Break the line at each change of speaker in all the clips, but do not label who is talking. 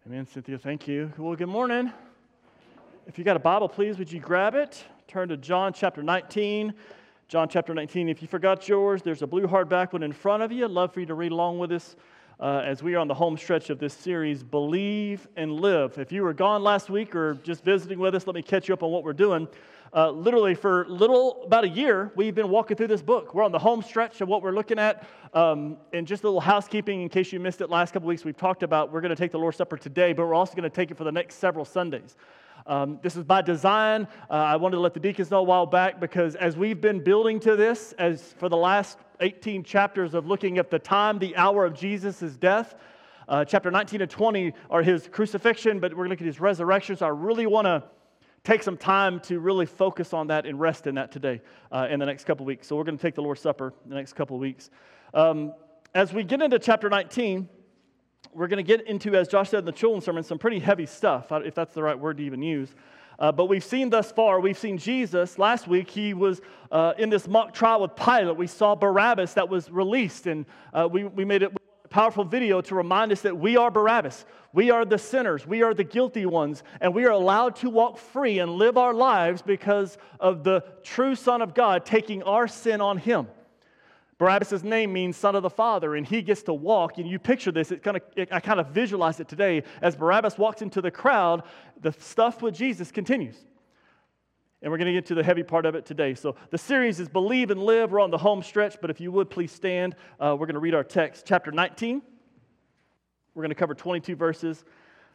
Amen, Cynthia. Thank you. Well, good morning. If you got a Bible, please, would you grab it? Turn to John chapter 19. John chapter 19. If you forgot yours, there's a blue hardback one in front of you. I'd love for you to read along with us as we are on the home stretch of this series, Believe and Live. If you were gone last week or just visiting with us, let me catch you up on what we're doing. Literally for about a year, we've been walking through this book. We're on the home stretch of what we're looking at. And just a little housekeeping in case you missed it last couple weeks, we've talked about we're going to take the Lord's Supper today, but we're also going to take it for the next several Sundays. This is by design. I wanted to let the deacons know a while back because as we've been building to this, as for the last 18 chapters of looking at the time, the hour of Jesus' death, chapter 19 and 20 are his crucifixion, but we're going to look at his resurrection. So I really want to take some time to really focus on that and rest in that today in the next couple of weeks. So we're going to take the Lord's Supper in the next couple of weeks. As we get into chapter 19, we're going to get into, as Josh said in the children's sermon, some pretty heavy stuff, if that's the right word to even use. But we've seen thus far, we've seen Jesus. Last week, he was in this mock trial with Pilate. We saw Barabbas that was released, and we made it a powerful video to remind us that we are Barabbas. We are the sinners. We are the guilty ones, and we are allowed to walk free and live our lives because of the true Son of God taking our sin on him. Barabbas' name means son of the Father, and he gets to walk, and you picture this, I kind of visualize it today. As Barabbas walks into the crowd, the stuff with Jesus continues. And we're going to get to the heavy part of it today. So the series is Believe and Live. We're on the home stretch, but if you would, please stand. We're going to read our text, chapter 19. We're going to cover 22 verses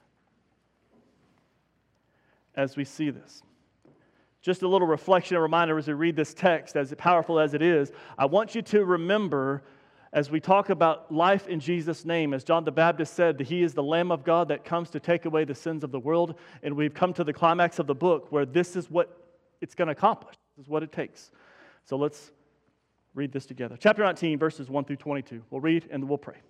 as we see this. Just a little reflection and reminder as we read this text, as powerful as it is, I want you to remember as we talk about life in Jesus' name, as John the Baptist said, that he is the Lamb of God that comes to take away the sins of the world, and we've come to the climax of the book where this is what it's going to accomplish. This is what it takes. So let's read this together. Chapter 19, verses 1 through 22. We'll read and we'll pray.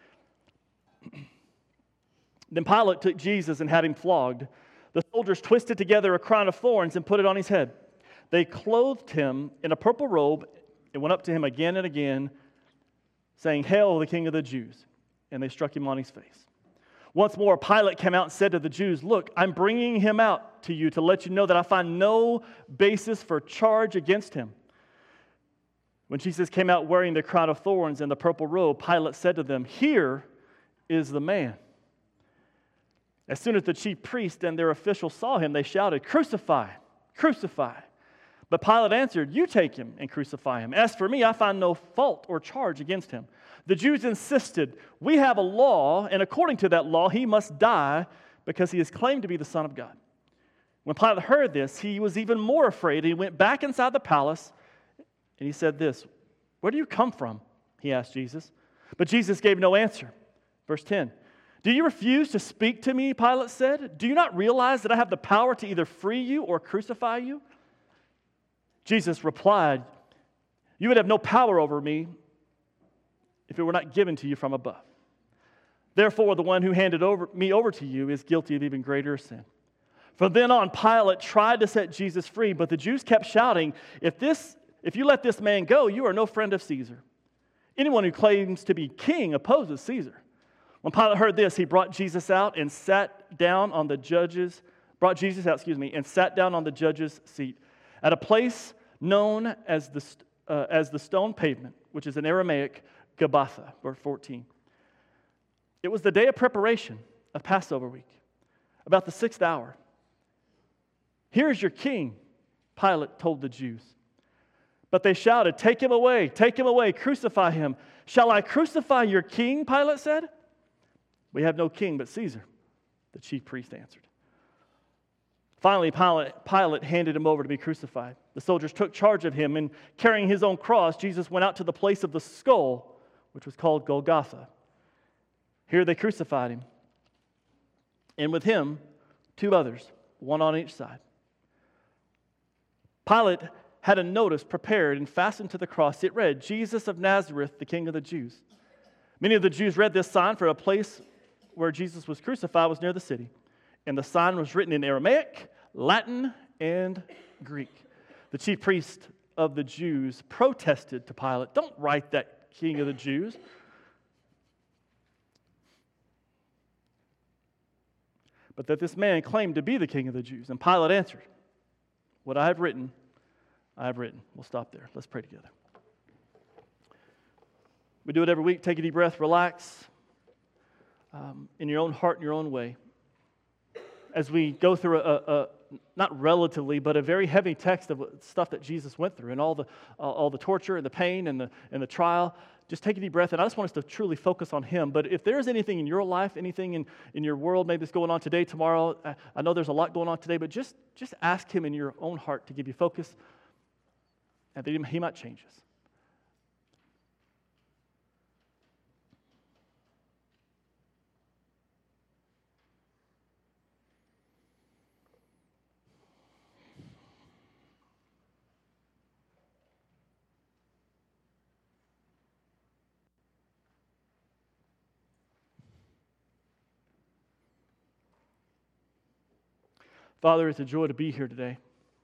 Then Pilate took Jesus and had him flogged. The soldiers twisted together a crown of thorns and put it on his head. They clothed him in a purple robe and went up to him again and again, saying, "Hail, the King of the Jews!" And they struck him on his face. Once more, Pilate came out and said to the Jews, "Look, I'm bringing him out to you to let you know that I find no basis for charge against him." When Jesus came out wearing the crown of thorns and the purple robe, Pilate said to them, "Here is the man." As soon as the chief priests and their officials saw him, they shouted, "Crucify! Crucify!" But Pilate answered, "You take him and crucify him. As for me, I find no fault or charge against him." The Jews insisted, "We have a law, and according to that law, he must die because he is claimed to be the Son of God." When Pilate heard this, he was even more afraid. He went back inside the palace, and he said this, "Where do you come from?" he asked Jesus. But Jesus gave no answer. Verse 10. "Do you refuse to speak to me?" Pilate said. "Do you not realize that I have the power to either free you or crucify you?" Jesus replied, "You would have no power over me if it were not given to you from above. Therefore, the one who handed me over to you is guilty of even greater sin." From then on, Pilate tried to set Jesus free, but the Jews kept shouting, If you let this man go, you are no friend of Caesar. Anyone who claims to be king opposes Caesar." When Pilate heard this, he brought Jesus out and sat down on the judge's seat at a place known as the stone pavement, which is in Aramaic, Gabbatha, verse 14. It was the day of preparation of Passover week, about the 6th hour. "Here is your king," Pilate told the Jews. But they shouted, take him away, crucify him." "Shall I crucify your king?" Pilate said. "We have no king but Caesar," the chief priest answered. Finally, Pilate handed him over to be crucified. The soldiers took charge of him, and carrying his own cross, Jesus went out to the place of the skull, which was called Golgotha. Here they crucified him, and with him 2 others, one on each side. Pilate had a notice prepared and fastened to the cross. It read, "Jesus of Nazareth, the King of the Jews." Many of the Jews read this sign, for a place where Jesus was crucified was near the city. And the sign was written in Aramaic, Latin, and Greek. The chief priest of the Jews protested to Pilate, "Don't write that King of the Jews." but that this man claimed to be the king of the Jews. And Pilate answered, what I have written, I have written. We'll stop there. Let's pray together. We do it every week. Take a deep breath, relax in your own heart, in your own way. As we go through not relatively, but a very heavy text of stuff that Jesus went through and all the torture and the pain and the trial, just take a deep breath. And I just want us to truly focus on Him. But if there's anything in your life, anything in your world, maybe that's going on today, tomorrow, I know there's a lot going on today, but just ask Him in your own heart to give you focus and that He might change us. Father, it's a joy to be here today.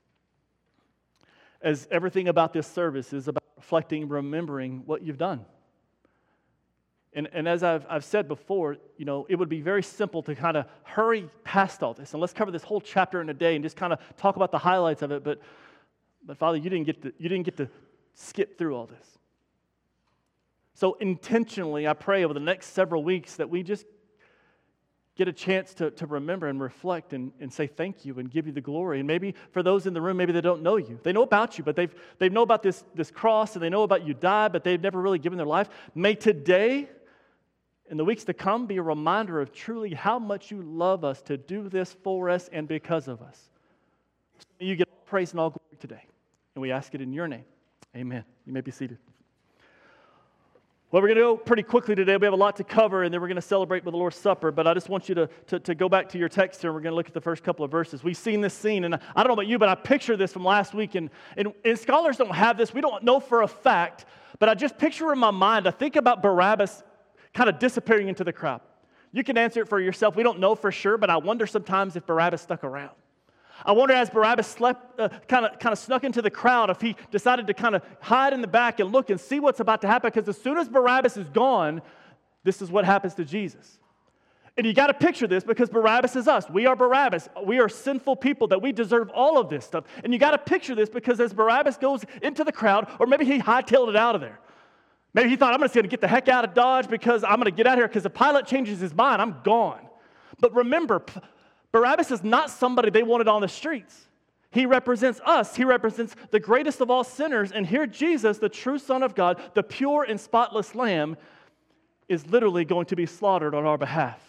As everything about this service is about reflecting, remembering what you've done. And as I've said before, it would be very simple to kind of hurry past all this and let's cover this whole chapter in a day and just kind of talk about the highlights of it. But Father, you didn't get to skip through all this. So intentionally, I pray over the next several weeks that we just get a chance to remember and reflect and say thank you and give you the glory. And maybe for those in the room, maybe they don't know you. They know about you, but they know about this cross and they know about you died, but they've never really given their life. May today and the weeks to come be a reminder of truly how much you love us to do this for us and because of us. So you get all praise and all glory today. And we ask it in your name. Amen. You may be seated. Well, we're going to go pretty quickly today. We have a lot to cover, and then we're going to celebrate with the Lord's Supper. But I just want you to go back to your text here, and we're going to look at the first couple of verses. We've seen this scene, and I don't know about you, but I picture this from last week. And scholars don't have this. We don't know for a fact. But I just picture in my mind, I think about Barabbas kind of disappearing into the crowd. You can answer it for yourself. We don't know for sure, but I wonder sometimes if Barabbas stuck around. I wonder as Barabbas kind of snuck into the crowd, if he decided to kind of hide in the back and look and see what's about to happen, because as soon as Barabbas is gone, this is what happens to Jesus. And you got to picture this because Barabbas is us. We are Barabbas. We are sinful people that we deserve all of this stuff. And you got to picture this because as Barabbas goes into the crowd, or maybe he hightailed it out of there. Maybe he thought, I'm just going to get the heck out of Dodge because I'm going to get out of here because if Pilate changes his mind, I'm gone. But remember, Barabbas is not somebody they wanted on the streets. He represents us. He represents the greatest of all sinners. And here Jesus, the true Son of God, the pure and spotless Lamb, is literally going to be slaughtered on our behalf.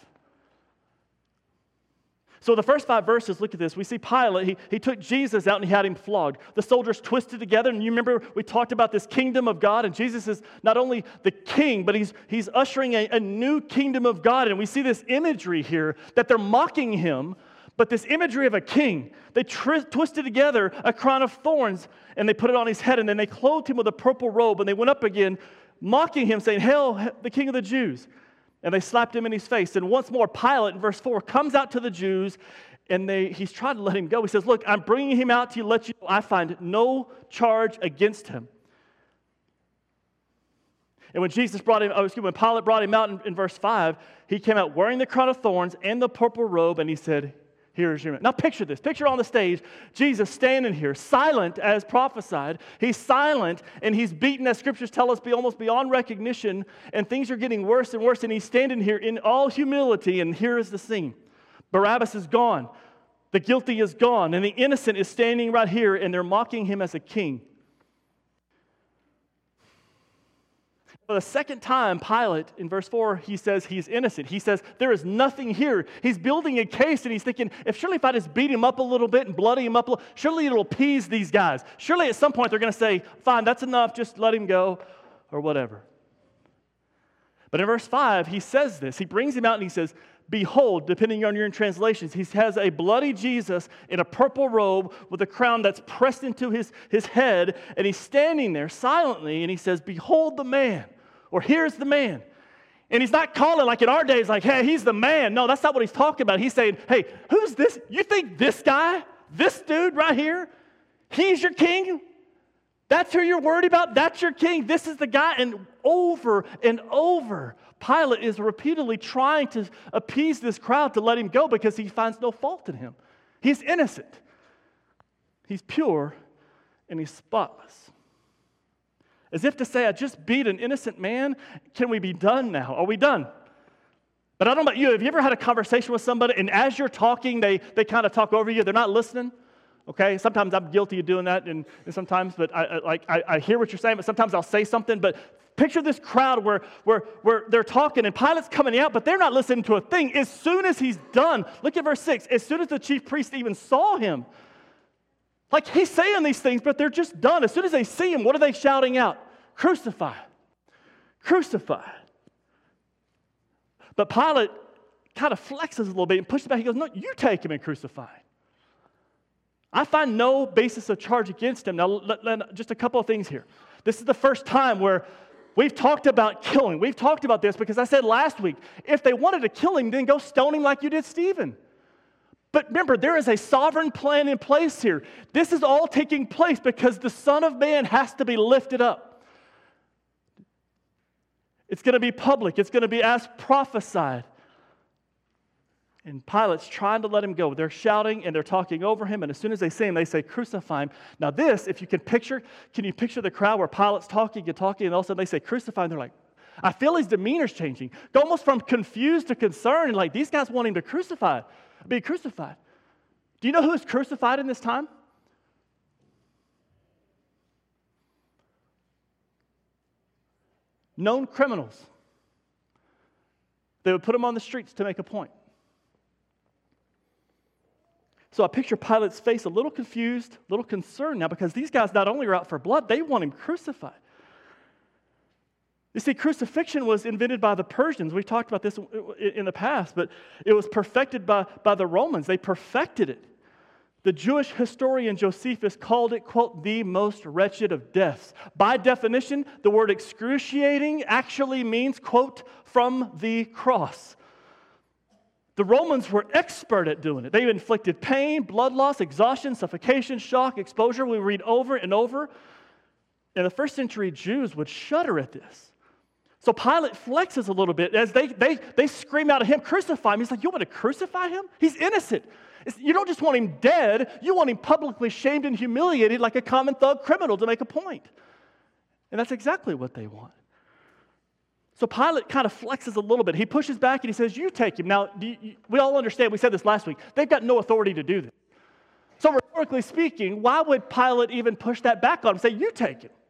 So the first 5 verses, look at this. We see Pilate, he took Jesus out and he had him flogged. The soldiers twisted together, and you remember we talked about this kingdom of God, and Jesus is not only the king, but he's ushering a new kingdom of God. And we see this imagery here that they're mocking him, but this imagery of a king. They twisted together a crown of thorns, and they put it on his head, and then they clothed him with a purple robe, and they went up again, mocking him, saying, "Hail, the King of the Jews." And they slapped him in his face. And once more, Pilate, in verse 4, comes out to the Jews, and he's trying to let him go. He says, look, I'm bringing him out to let you know I find no charge against him. And when Pilate brought him out in verse 5, he came out wearing the crown of thorns and the purple robe, and he said, here's your man. Now picture this. Picture on the stage, Jesus standing here, silent as prophesied. He's silent, and he's beaten, as scriptures tell us, almost beyond recognition, and things are getting worse and worse, and he's standing here in all humility, and here is the scene. Barabbas is gone. The guilty is gone, and the innocent is standing right here, and they're mocking him as a king. For the second time, Pilate, in verse 4, he says he's innocent. He says there is nothing here. He's building a case, and he's thinking, if I just beat him up a little bit and bloody him up a little, surely it'll appease these guys. Surely at some point they're going to say, fine, that's enough, just let him go, or whatever. But in verse 5, he says this. He brings him out and he says, behold, depending on your translations, he has a bloody Jesus in a purple robe with a crown that's pressed into his head, and he's standing there silently, and he says, behold the man, or here's the man. And he's not calling like in our days, like, hey, he's the man. No, that's not what he's talking about. He's saying, hey, who's this? You think this guy, this dude right here, he's your king? That's who you're worried about? That's your king? This is the guy? And over, Pilate is repeatedly trying to appease this crowd to let him go because he finds no fault in him. He's innocent. He's pure and he's spotless. As if to say, I just beat an innocent man. Can we be done now? Are we done? But I don't know about you. Have you ever had a conversation with somebody and as you're talking, they kind of talk over you? They're not listening? Okay? Sometimes I'm guilty of doing that and sometimes, but I hear what you're saying, but sometimes I'll say something. But picture this crowd where they're talking and Pilate's coming out, but they're not listening to a thing. As soon as he's done, look at verse 6. As soon as the chief priest even saw him, like he's saying these things, but they're just done. As soon as they see him, what are they shouting out? Crucify. Crucify. But Pilate kind of flexes a little bit and pushes back. He goes, no, you take him and crucify him. I find no basis of charge against him. Now, just a couple of things here. This is the first time where we've talked about killing. We've talked about this because I said last week, if they wanted to kill him, then go stone him like you did Stephen. But remember, there is a sovereign plan in place here. This is all taking place because the Son of Man has to be lifted up. It's going to be public. It's going to be as prophesied. And Pilate's trying to let him go. They're shouting and they're talking over him. And as soon as they see him, they say, crucify him. Now this, if you can you picture the crowd where Pilate's talking and talking, and all of a sudden they say, crucify him. They're like, I feel his demeanor's changing. Almost from confused to concerned. Like, these guys want him to be crucified. Do you know who is crucified in this time? Known criminals. They would put them on the streets to make a point. So I picture Pilate's face a little confused, a little concerned now because these guys not only are out for blood, they want him crucified. You see, crucifixion was invented by the Persians. We've talked about this in the past, but it was perfected by the Romans. They perfected it. The Jewish historian Josephus called it, quote, the most wretched of deaths. By definition, the word excruciating actually means, quote, from the cross. The Romans were expert at doing it. They inflicted pain, blood loss, exhaustion, suffocation, shock, exposure. We read over and over. And the first century Jews would shudder at this. So Pilate flexes a little bit as they scream out at him, crucify him. He's like, you want to crucify him? He's innocent. You don't just want him dead. You want him publicly shamed and humiliated like a common thug criminal to make a point. And that's exactly what they want. So Pilate kind of flexes a little bit. He pushes back and he says, you take him. Now, we all understand, we said this last week, they've got no authority to do this. So rhetorically speaking, why would Pilate even push that back on him and say, you take him?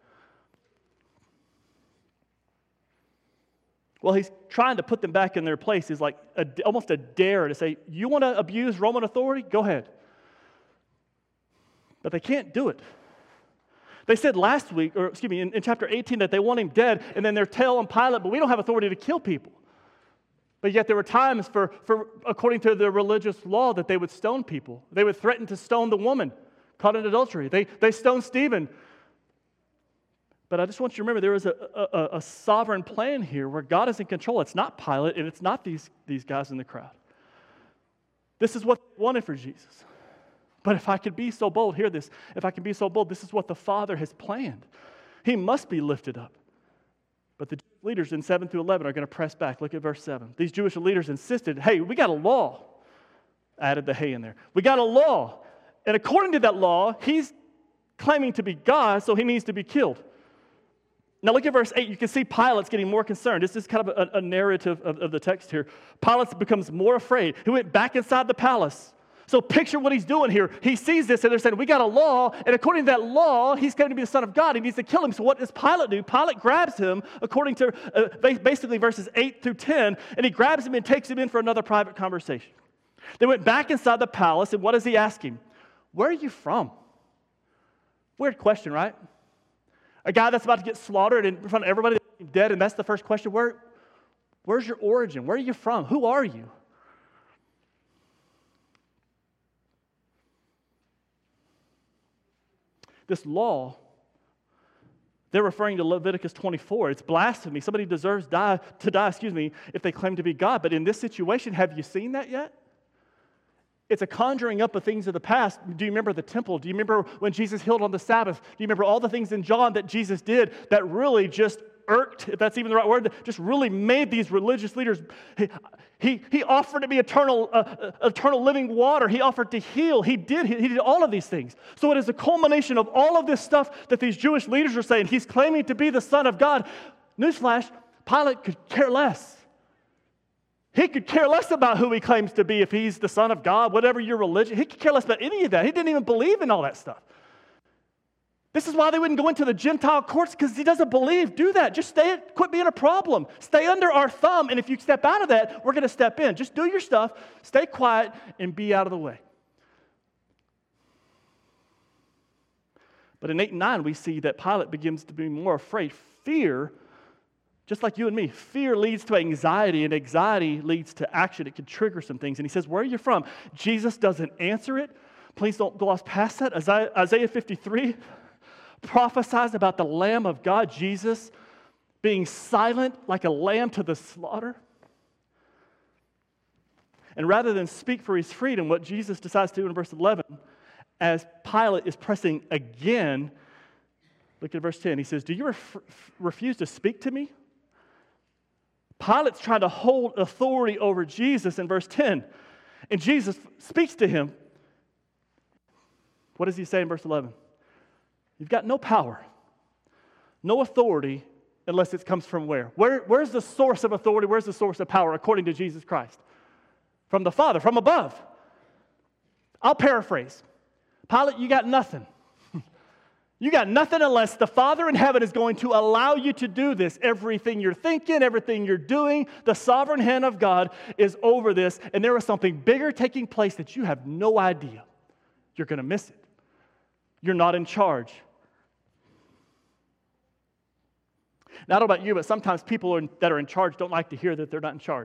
Well, he's trying to put them back in their place. He's like almost a dare to say, you want to abuse Roman authority? Go ahead. But they can't do it. They said last week, in chapter 18 that they want him dead, and then they're telling Pilate, but we don't have authority to kill people. But yet there were times for according to the religious law, that they would stone people. They would threaten to stone the woman caught in adultery. They stoned Stephen. But I just want you to remember there is a sovereign plan here where God is in control. It's not Pilate, and it's not these guys in the crowd. This is what they wanted for Jesus. But if I could be so bold, hear this. If I can be so bold, this is what the Father has planned. He must be lifted up. But the leaders in 7 through 11 are going to press back. Look at verse 7. These Jewish leaders insisted, hey, we got a law. Added the hey in there. We got a law. And according to that law, he's claiming to be God, so he needs to be killed. Now look at verse 8. You can see Pilate's getting more concerned. This is kind of a narrative of the text here. Pilate becomes more afraid. He went back inside the palace. So picture what he's doing here. He sees this and they're saying, we got a law, and according to that law, he's going to be the Son of God. He needs to kill him. So what does Pilate do? Pilate grabs him, according to basically verses 8 through 10, and he grabs him and takes him in for another private conversation. They went back inside the palace, and what does he ask him? Where are you from? Weird question, right? A guy that's about to get slaughtered in front of everybody, dead, and that's the first question. Where's your origin? Where are you from? Who are you? This law, they're referring to Leviticus 24. It's blasphemy. Somebody deserves to die, if they claim to be God. But in this situation, have you seen that yet? It's a conjuring up of things of the past. Do you remember the temple? Do you remember when Jesus healed on the Sabbath? Do you remember all the things in John that Jesus did that really just irked, if that's even the right word, that just really made these religious leaders. He offered to be eternal living water. He offered to heal. He did all of these things. So it is a culmination of all of this stuff that these Jewish leaders are saying. He's claiming to be the Son of God. Newsflash, Pilate could care less. He could care less about who he claims to be, if he's the Son of God, whatever your religion. He could care less about any of that. He didn't even believe in all that stuff. This is why they wouldn't go into the Gentile courts, because he doesn't believe. Do that. Just quit being a problem. Stay under our thumb, and if you step out of that, we're going to step in. Just do your stuff, stay quiet, and be out of the way. But in 8 and 9, we see that Pilate begins to be more afraid. Fear, just like you and me, fear leads to anxiety, and anxiety leads to action. It can trigger some things. And he says, where are you from? Jesus doesn't answer it. Please don't gloss past that. Isaiah 53 prophesies about the Lamb of God, Jesus, being silent like a lamb to the slaughter. And rather than speak for his freedom, what Jesus decides to do in verse 11, as Pilate is pressing again, look at verse 10. He says, do you refuse to speak to me? Pilate's trying to hold authority over Jesus in verse 10. And Jesus speaks to him. What does he say in verse 11? You've got no power, no authority, unless it comes from where? Where's the source of authority? Where's the source of power according to Jesus Christ? From the Father, from above. I'll paraphrase. Pilate, you got nothing. You got nothing unless the Father in heaven is going to allow you to do this. Everything you're thinking, everything you're doing, the sovereign hand of God is over this, and there is something bigger taking place that you have no idea. You're going to miss it. You're not in charge. Now, I don't know about you, but sometimes people that are in charge don't like to hear that they're not in charge.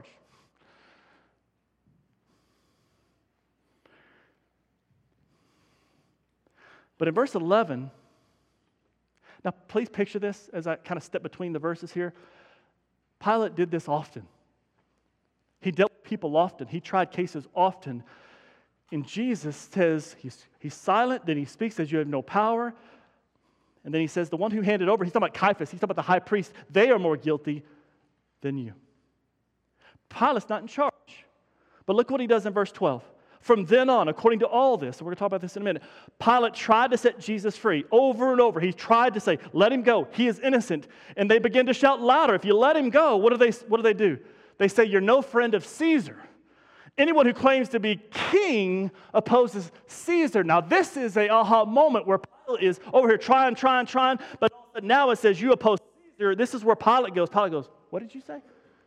But in verse 11, now please picture this as I kind of step between the verses here. Pilate did this often. He dealt with people often. He tried cases often. And Jesus says, he's silent, then he speaks, says, you have no power. And then he says, the one who handed over, he's talking about Caiaphas, he's talking about the high priest, they are more guilty than you. Pilate's not in charge. But look what he does in verse 12. From then on, according to all this, and we're going to talk about this in a minute, Pilate tried to set Jesus free over and over. He tried to say, let him go. He is innocent. And they begin to shout louder. If you let him go, what do they do? They say, you're no friend of Caesar. Anyone who claims to be king opposes Caesar. Now, this is a aha moment where Pilate is over here trying, but now it says you oppose Caesar. This is where Pilate goes. Pilate goes, what did you say?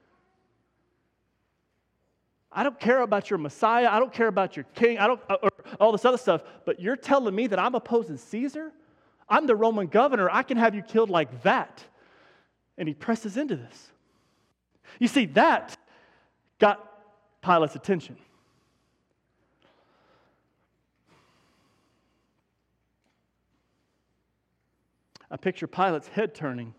I don't care about your Messiah. I don't care about your king. Or all this other stuff. But you're telling me that I'm opposing Caesar? I'm the Roman governor. I can have you killed like that. And he presses into this. You see, that got Pilate's attention. I picture Pilate's head turning,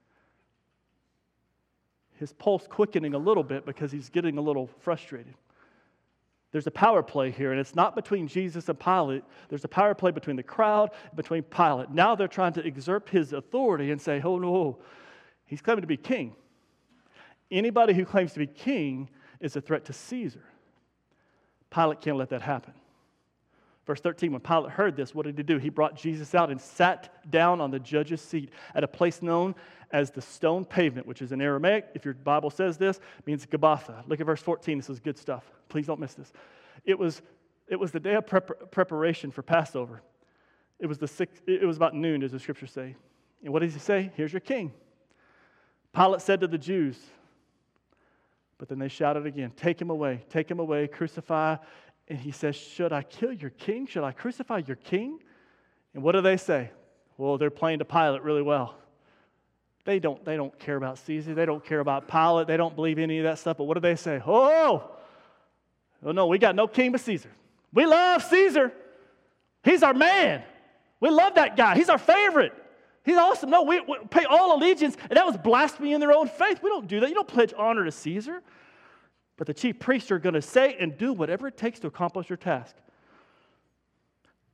his pulse quickening a little bit because he's getting a little frustrated. There's a power play here, and it's not between Jesus and Pilate. There's a power play between the crowd and between Pilate. Now they're trying to exert his authority and say, oh no, he's claiming to be king. Anybody who claims to be king is a threat to Caesar. Pilate can't let that happen. Verse 13, when Pilate heard this, what did he do? He brought Jesus out and sat down on the judge's seat at a place known as the stone pavement, which is in Aramaic, if your Bible says this, means Gabbatha. Look at verse 14. This is good stuff. Please don't miss this. It was the day of preparation for Passover. It was about noon, as the scriptures say. And what does he say? Here's your king. Pilate said to the Jews, but then they shouted again, take him away, crucify. And he says, should I kill your king? Should I crucify your king? And what do they say? Well, they're playing to Pilate really well. They don't care about Caesar. They don't care about Pilate. They don't believe any of that stuff. But what do they say? Oh no, we got no king but Caesar. We love Caesar. He's our man. We love that guy. He's our favorite. He's awesome. No, we pay all allegiance. And that was blasphemy in their own faith. We don't do that. You don't pledge honor to Caesar. But the chief priests are going to say and do whatever it takes to accomplish your task.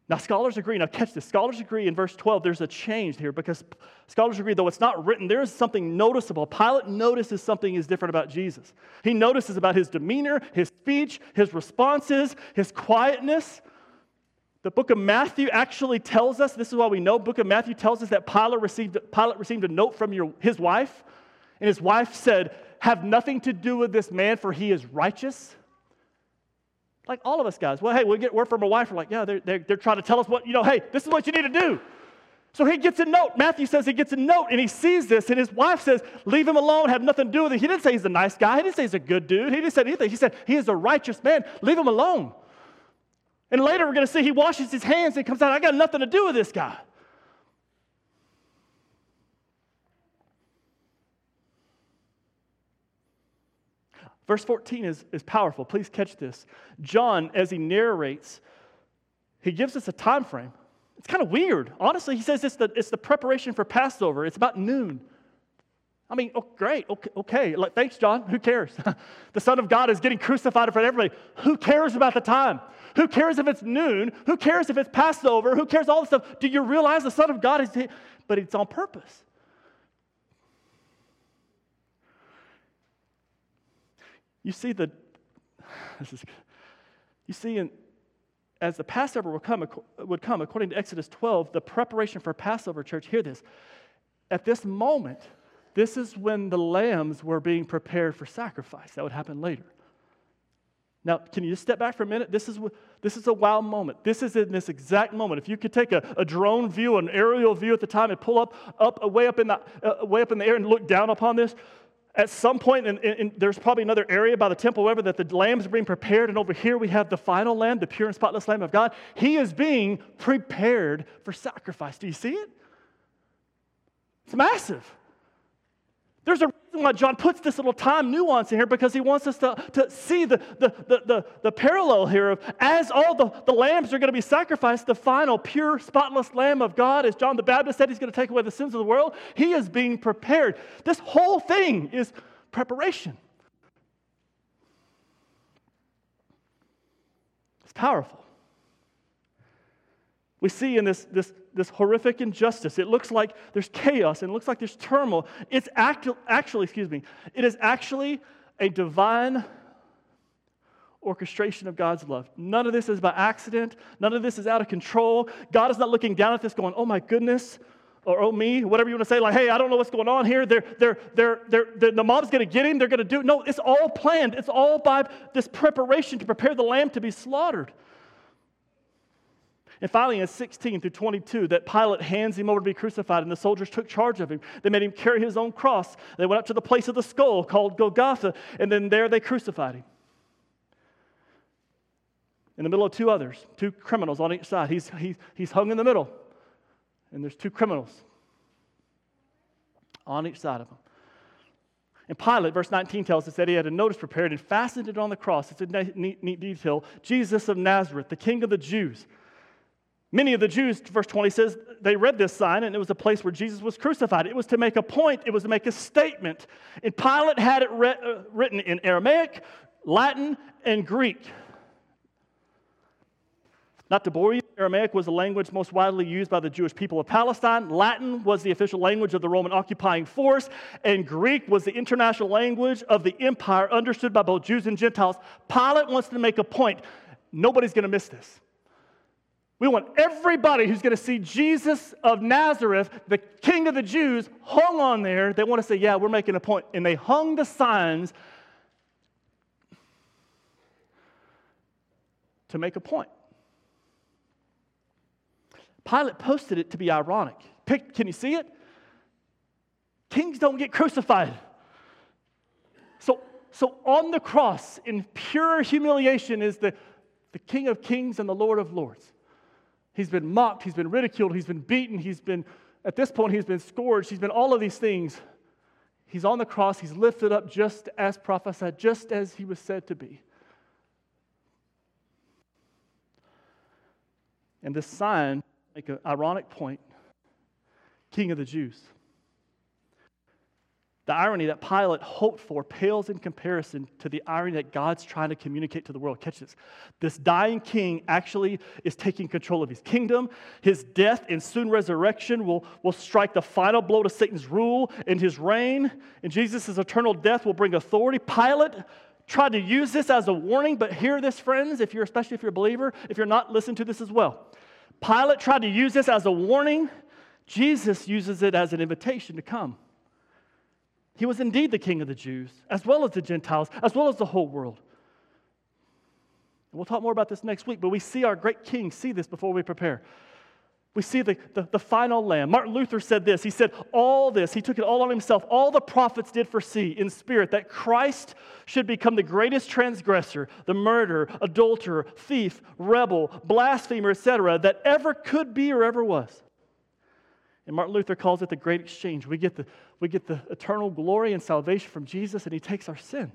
Now, scholars agree. Now, catch this. Scholars agree in verse 12, there's a change here because scholars agree, though it's not written, there is something noticeable. Pilate notices something is different about Jesus. He notices about his demeanor, his speech, his responses, his quietness. The book of Matthew actually tells us, this is why we know, book of Matthew tells us that Pilate received a note from his wife, and his wife said, "Have nothing to do with this man, for he is righteous." Like all of us guys. Well, hey, we get word from our wife. We're like, yeah, they're trying to tell us what, hey, this is what you need to do. So he gets a note. Matthew says he gets a note, and he sees this, and his wife says, leave him alone, have nothing to do with it. He didn't say he's a nice guy. He didn't say he's a good dude. He didn't say anything. He said he is a righteous man. Leave him alone. And later we're going to see he washes his hands and comes out, I got nothing to do with this guy. Verse 14 is powerful. Please catch this. John, as he narrates, he gives us a time frame. It's kind of weird. Honestly, he says it's the preparation for Passover. It's about noon. I mean, oh, great, okay. Like, thanks, John. Who cares? The Son of God is getting crucified in front of everybody. Who cares about the time? Who cares if it's noon? Who cares if it's Passover? Who cares all this stuff? Do you realize the Son of God is here? But it's on purpose. You see as the Passover would come, according to Exodus 12, the preparation for Passover, church, hear this. At this moment, this is when the lambs were being prepared for sacrifice. That would happen later. Now, can you just step back for a minute? This is a wow moment. This is in this exact moment. If you could take a drone view, an aerial view at the time, and pull up way up in the air and look down upon this, at some point, and there's probably another area by the temple, wherever, that the lambs are being prepared, and over here we have the final lamb, the pure and spotless Lamb of God. He is being prepared for sacrifice. Do you see it? It's massive. There's a reason why John puts this little time nuance in here, because he wants us to see the parallel here of, as all the lambs are going to be sacrificed, the final pure, spotless Lamb of God, as John the Baptist said, he's going to take away the sins of the world. He is being prepared. This whole thing is preparation. It's powerful. We see in this horrific injustice, it looks like there's chaos and it looks like there's turmoil. It is actually a divine orchestration of God's love. None of this is by accident. None of this is out of control. God is not looking down at this going, oh my goodness, or oh me, whatever you want to say, like, hey, I don't know what's going on here. The mob's going to get him. They're going to do it. No, it's all planned. It's all by this preparation to prepare the lamb to be slaughtered. And finally, in 16 through 22, that Pilate hands him over to be crucified, and the soldiers took charge of him. They made him carry his own cross. They went up to the place of the skull called Golgotha, and then there they crucified him. In the middle of two criminals on each side. He's hung in the middle, and there's two criminals on each side of him. And Pilate, verse 19 tells us that he had a notice prepared and fastened it on the cross. It's a neat detail. Jesus of Nazareth, the King of the Jews. Many of the Jews, verse 20 says, they read this sign, and it was a place where Jesus was crucified. It was to make a point. It was to make a statement. And Pilate had it written in Aramaic, Latin, and Greek. Not to bore you, Aramaic was the language most widely used by the Jewish people of Palestine. Latin was the official language of the Roman occupying force. And Greek was the international language of the empire, understood by both Jews and Gentiles. Pilate wants to make a point. Nobody's going to miss this. We want everybody who's going to see Jesus of Nazareth, the King of the Jews, hung on there. They want to say, yeah, we're making a point. And they hung the signs to make a point. Pilate posted it to be ironic. Can you see it? Kings don't get crucified. So on the cross, in pure humiliation, is the King of Kings and the Lord of Lords. He's been mocked, he's been ridiculed, he's been beaten, at this point, he's been scourged, he's been all of these things. He's on the cross, he's lifted up just as prophesied, just as he was said to be. And this sign, make an ironic point, King of the Jews. The irony that Pilate hoped for pales in comparison to the irony that God's trying to communicate to the world. Catch this. This dying king actually is taking control of his kingdom. His death and soon resurrection will strike the final blow to Satan's rule and his reign. And Jesus' eternal death will bring authority. Pilate tried to use this as a warning, but hear this, friends, especially if you're a believer. If you're not, listen to this as well. Pilate tried to use this as a warning. Jesus uses it as an invitation to come. He was indeed the King of the Jews, as well as the Gentiles, as well as the whole world. And we'll talk more about this next week, but we see our great King see this before we prepare. We see the final lamb. Martin Luther said this. He said, all this, he took it all on himself. All the prophets did foresee in spirit that Christ should become the greatest transgressor, the murderer, adulterer, thief, rebel, blasphemer, etc., that ever could be or ever was. And Martin Luther calls it the great exchange. We get the eternal glory and salvation from Jesus, and he takes our sin.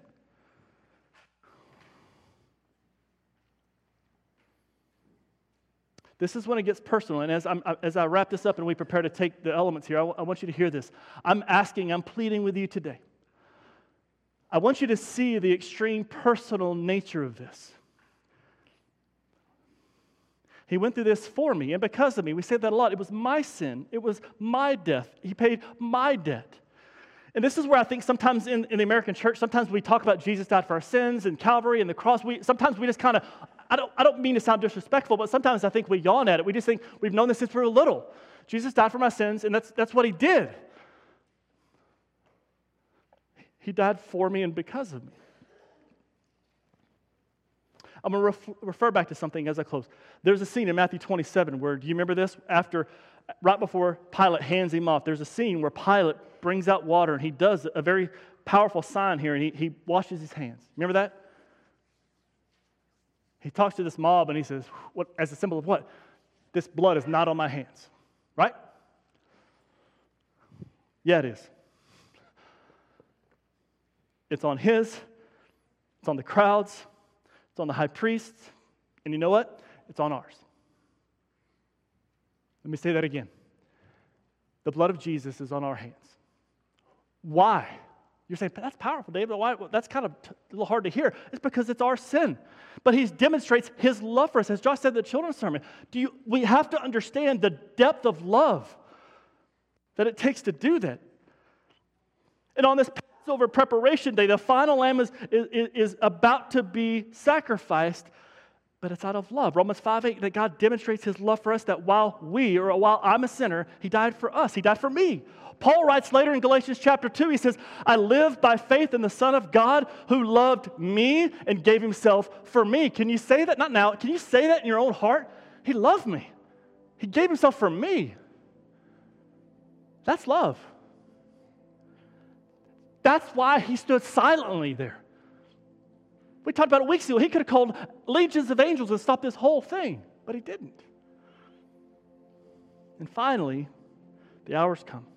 This is when it gets personal. And as I wrap this up and we prepare to take the elements here, I want you to hear this. I'm pleading with you today. I want you to see the extreme personal nature of this. He went through this for me and because of me. We say that a lot. It was my sin. It was my death. He paid my debt. And this is where I think sometimes in the American church, sometimes we talk about Jesus died for our sins and Calvary and the cross. Sometimes we just kind of, I don't mean to sound disrespectful, but sometimes I think we yawn at it. We just think we've known this since we were little. Jesus died for my sins, and that's what he did. He died for me and because of me. I'm going to refer back to something as I close. There's a scene in Matthew 27 where, do you remember this? Right before Pilate hands him off, there's a scene where Pilate brings out water and he does a very powerful sign here and he washes his hands. Remember that? He talks to this mob and he says, "What? As a symbol of what? This blood is not on my hands." Right? Yeah, it is. It's on his, it's on the crowds, it's on the high priests, and you know what? It's on ours. Let me say that again. The blood of Jesus is on our hands. Why? You're saying, that's powerful, David. Why? Well, that's kind of a little hard to hear. It's because it's our sin. But he demonstrates his love for us. As Josh said in the children's sermon, we have to understand the depth of love that it takes to do that. And on this Passover preparation day, the final lamb is about to be sacrificed, but it's out of love. Romans 5:8, that God demonstrates his love for us, that while I'm a sinner, he died for us. He died for me. Paul writes later in Galatians chapter 2, he says, I live by faith in the Son of God who loved me and gave himself for me. Can you say that? Not now. Can you say that in your own heart? He loved me. He gave himself for me. That's love. That's why he stood silently there. We talked about it weeks ago. He could have called legions of angels and stopped this whole thing, but he didn't. And finally, the hour's come.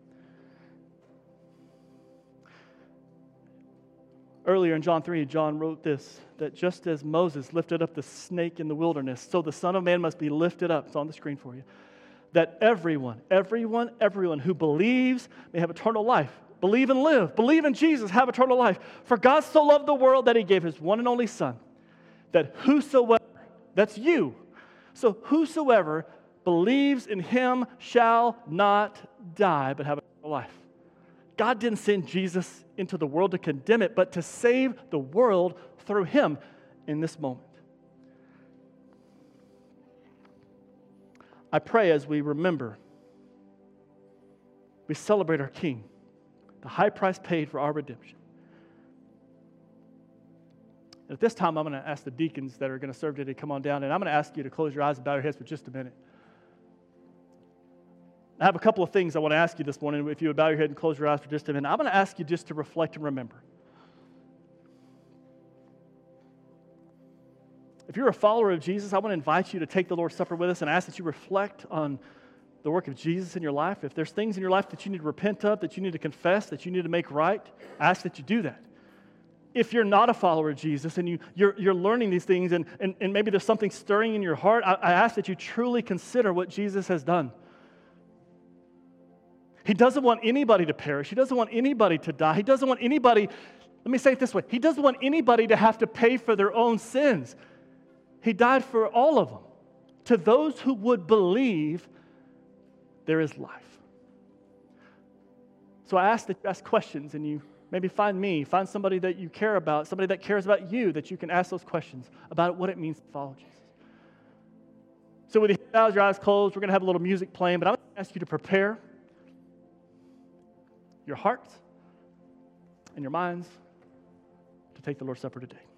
Earlier in John 3, John wrote this, that just as Moses lifted up the snake in the wilderness, so the Son of Man must be lifted up. It's on the screen for you. That everyone who believes may have eternal life. Believe and live. Believe in Jesus, have eternal life. For God so loved the world that he gave his one and only Son, that whosoever, that's you, so whosoever believes in him shall not die, but have eternal life. God didn't send Jesus into the world to condemn it, but to save the world through him in this moment. I pray as we remember, we celebrate our King, the high price paid for our redemption. And at this time, I'm going to ask the deacons that are going to serve today to come on down, and I'm going to ask you to close your eyes and bow your heads for just a minute. I have a couple of things I want to ask you this morning. If you would bow your head and close your eyes for just a minute, I'm going to ask you just to reflect and remember. If you're a follower of Jesus, I want to invite you to take the Lord's Supper with us and ask that you reflect on the work of Jesus in your life. If there's things in your life that you need to repent of, that you need to confess, that you need to make right, I ask that you do that. If you're not a follower of Jesus and you're learning these things and maybe there's something stirring in your heart, I ask that you truly consider what Jesus has done. He doesn't want anybody to perish. He doesn't want anybody to die. He doesn't want anybody, let me say it this way, He doesn't want anybody to have to pay for their own sins. He died for all of them. To those who would believe, there is life. So I ask that you ask questions, and you maybe find somebody that you care about, somebody that cares about you, that you can ask those questions about what it means to follow Jesus. So with your eyes closed, we're going to have a little music playing, but I'm going to ask you to prepare your hearts and your minds to take the Lord's Supper today.